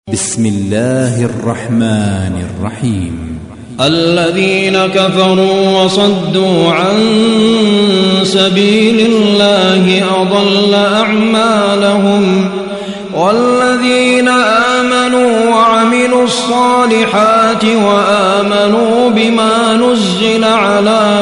بسم الله الرحمن الرحيم. الذين كفروا وصدوا عن سبيل الله أضل أعمالهم والذين آمنوا وعملوا الصالحات وآمنوا بما نزل على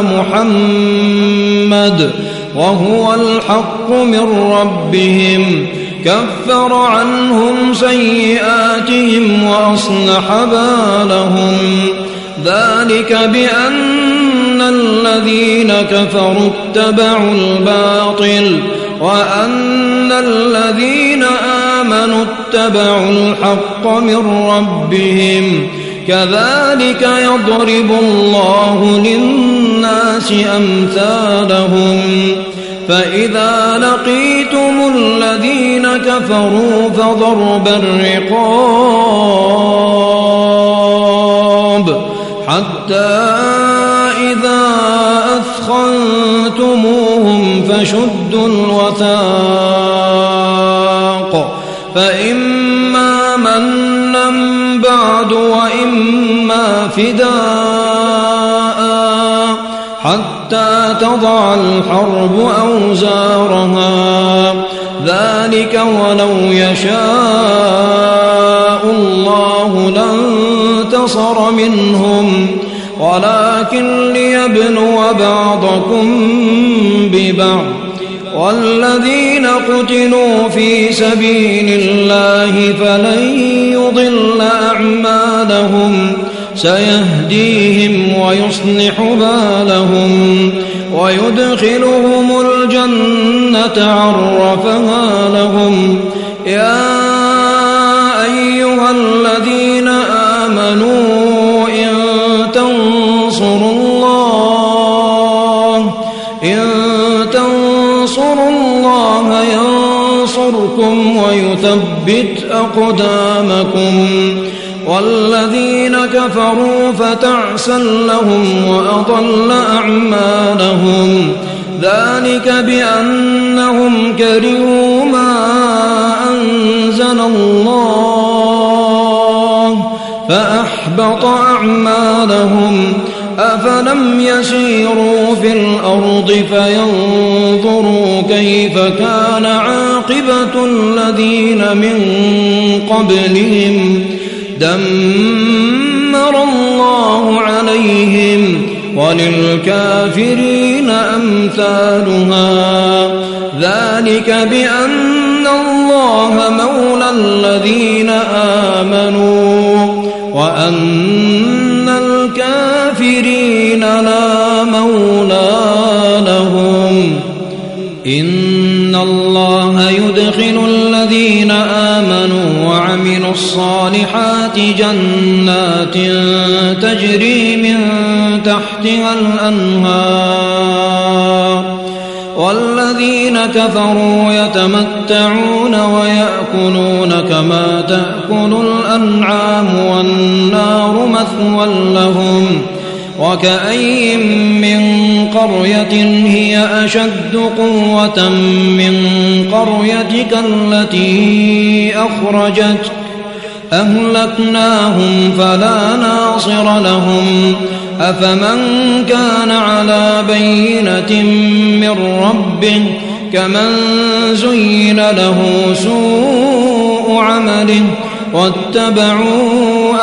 محمد وهو الحق من ربهم كفر عنهم سيئاتهم وأصلح بالهم ذلك بأن الذين كفروا اتبعوا الباطل وأن الذين آمنوا اتبعوا الحق من ربهم كذلك يضرب الله للناس أمثالهم فإذا لقيتم الذين كفروا فضرب الرقاب حتى إذا أثخنتموهم فشدوا الوثاق فإما منا بعد وإما فداء حتى تضع الحرب أوزارها ذلك ولو يشاء الله لانتصر منهم ولكن ليبلو بعضكم ببعض والذين قتلوا في سبيل الله فلن يضل أعمالهم سيهديهم ويصلح بالهم ويدخلهم الجنة عرفها لهم يا أيها الذين آمنوا إن تنصروا الله ينصركم ويثبت أقدامكم والذين كفروا فتعسا لهم وأضل أعمالهم ذلك بأنهم كرهوا ما أنزل الله فأحبط أعمالهم أفلم يسيروا في الأرض فينظروا كيف كان عاقبة الذين من قبلهم دمر الله عليهم وللكافرين أمثالها ذلك بأن الله مولى الذين آمنوا وأن الكافرين لا مولى لهم إن الله يدخل الذين آمنوا وعملوا الصالحات جنات تجري من تحتها الأنهار والذين كفروا يتمتعون ويأكلون كما تأكل الأنعام والنار مثوى لهم وكأين من قرية هي أشد قوة من قريتك التي أخرجت أهلكناهم فلا ناصر لهم أفمن كان على بينة من ربه كمن زين له سوء عمله واتبعوا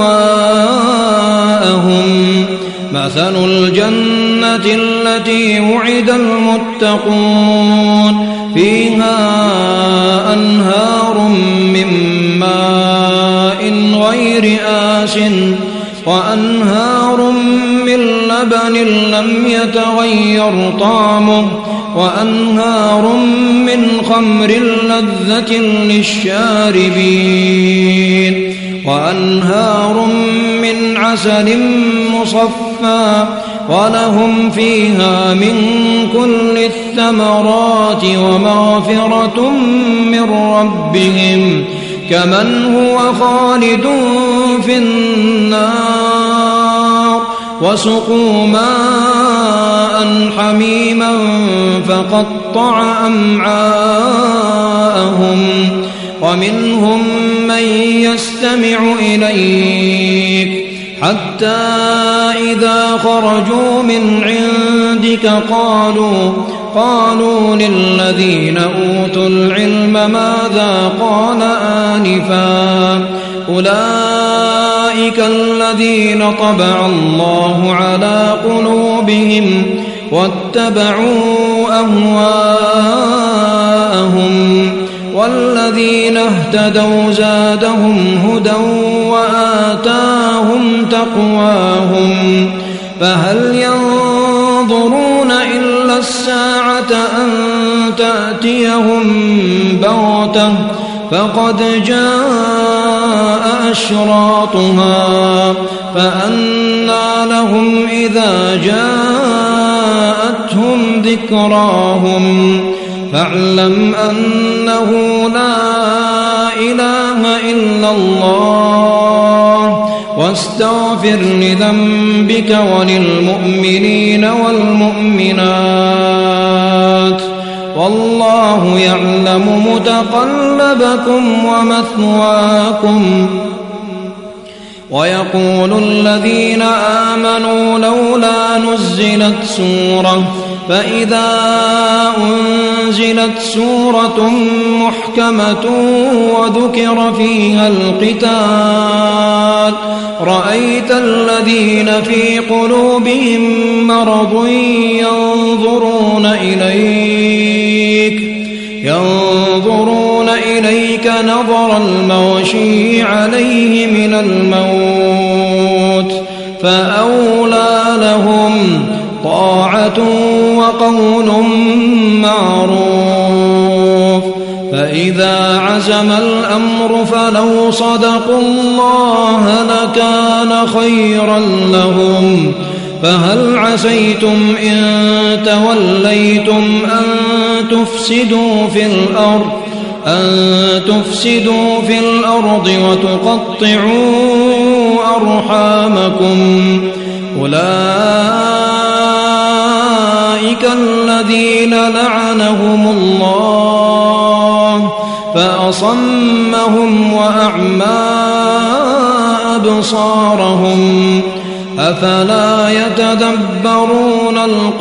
أهواءهم مثل الجنة التي وعد المتقون فيها أنهار من ماء غير آسٍ وأنهار من لبن لم يتغير طعمه وأنهار من خمر لذة للشاربين وأنهار من عسل مصفى ولهم فيها من كل الثمرات ومغفرة من ربهم كمن هو خالد في النار وسقوا ماء حميما فقطع أمعاءهم ومنهم من يستمع إليك حتى إذا خرجوا من عندك قالوا للذين أوتوا العلم ماذا قال آنفا أولئك الذين طبع الله على قلوبهم واتبعوا أهواءهم والذين اهتدوا زادهم هدى وآتاهم تقواهم فهل ينظرون إلا الساعة أن تأتيهم بغتة فقد جاء أشراطها فأنى لهم إذا جاءتهم ذكراهم فاعلم أنه لا إله إلا الله واستغفر لذنبك وللمؤمنين والمؤمنات والله يعلم متقلبكم ومثواكم ويقول الذين آمنوا لولا نزلت سورة فإذا أنزلت سورة محكمة وذكر فيها القتال رأيت الذين في قلوبهم مرض ينظرون إليك نظر المغشي عليه من الموت فأولى لهم طاعة وقول معروف فإذا عزم الأمر فلو صدقوا الله لكان خيرا لهم فهل عسيتم إن توليتم أن تفسدوا في الأرض وتقطعوا أرحامكم أولئك الذين لعنهم الله فأصمهم وأعمى أبصارهم أفلا يتدبرون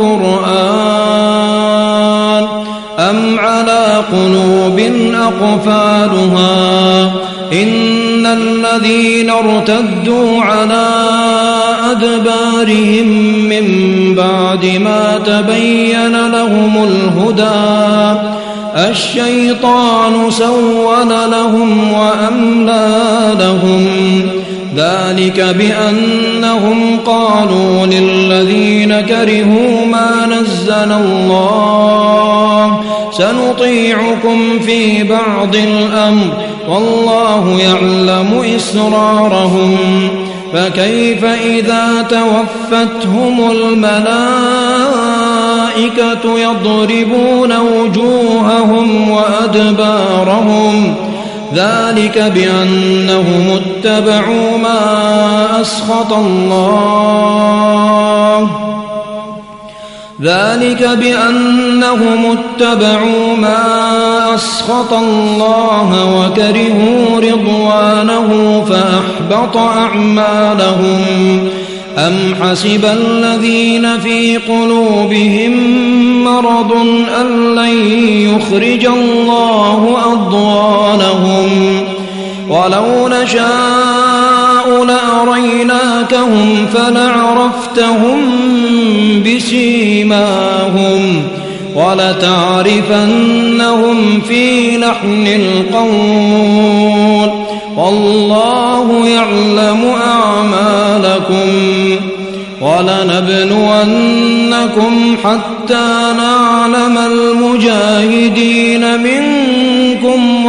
القرآن أم على قلوب أقفالها إن الذين ارتدوا على أدبارهم من بعد ما تبين لهم الهدى الشيطان سول لهم وأملى لهم ذلك بأنهم قالوا للذين كرهوا ما نزل الله سنطيعكم في بعض الأمر والله يعلم إسرارهم فكيف إذا توفتهم الملائكة يضربون وجوههم وأدبارهم ذلك بأنهم اتبعوا ما أسخط الله وكرهوا رضوانه فأحبط أعمالهم أم حسب الذين في قلوبهم مرض أن لن يخرج الله أضغانهم ولو نشاء لأريناكهم فلعرفتهم بسيماهم ولتعرفنهم في لحن القول والله يعلم أعمالكم ولنبلونكم حتى نعلم المجاهدين منكم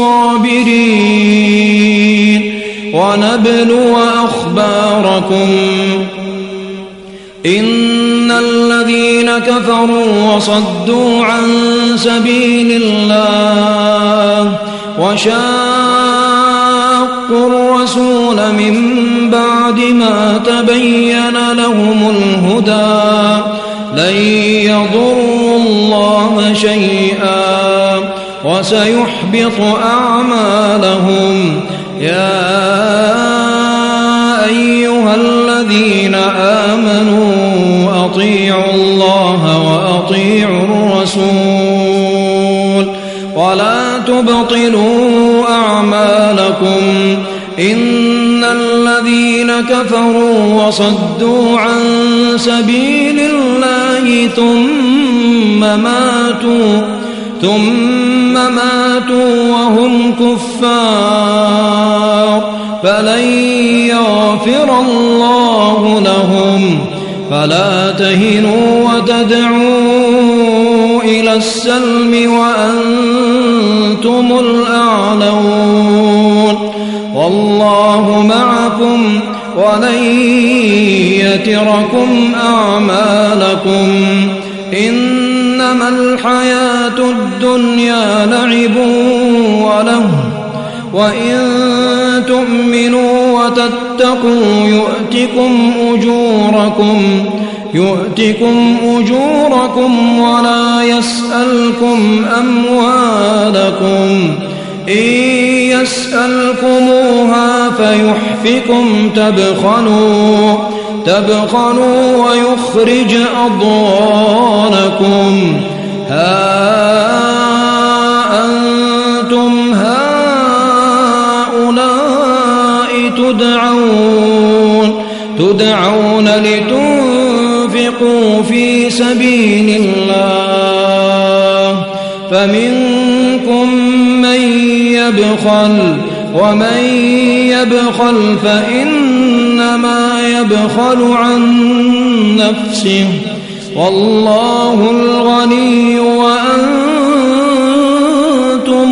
والصابرين ونبلو أخباركم إن الذين كفروا وصدوا عن سبيل الله وشاقوا الرسول من بعد ما تبين لهم الهدى لن يضروا الله شيئا وسيحبط أعمالهم. يا أيها الذين آمنوا أطيعوا الله وأطيعوا الرسول ولا تبطلوا أعمالكم. إن الذين كفروا وصدوا عن سبيل الله ثم ماتوا وهم كفار فلن يغفر الله لهم. فلا تهنوا وتدعوا إلى السلم وأنتم الأعلون والله معكم ولن يتركم أعمالكم. إنما الحياة الدنيا لعب وله وإن تؤمنوا وتتقوا يؤتكم أجوركم ولا يسألكم أموالكم. إن يسألكموها فيحفكم تبخلوا ويخرج أضغانكم. ها أنتم هؤلاء تدعون لتنفقوا في سبيل الله فمنكم من يبخل ومن يبخل فإنما يبخل عن نفسه والله الغني وأنتم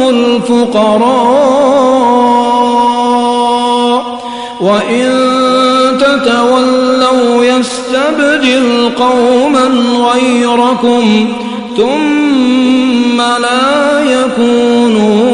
الفقراء. وإن تتولوا يستبدل قوما غيركم ثم لا يكونوا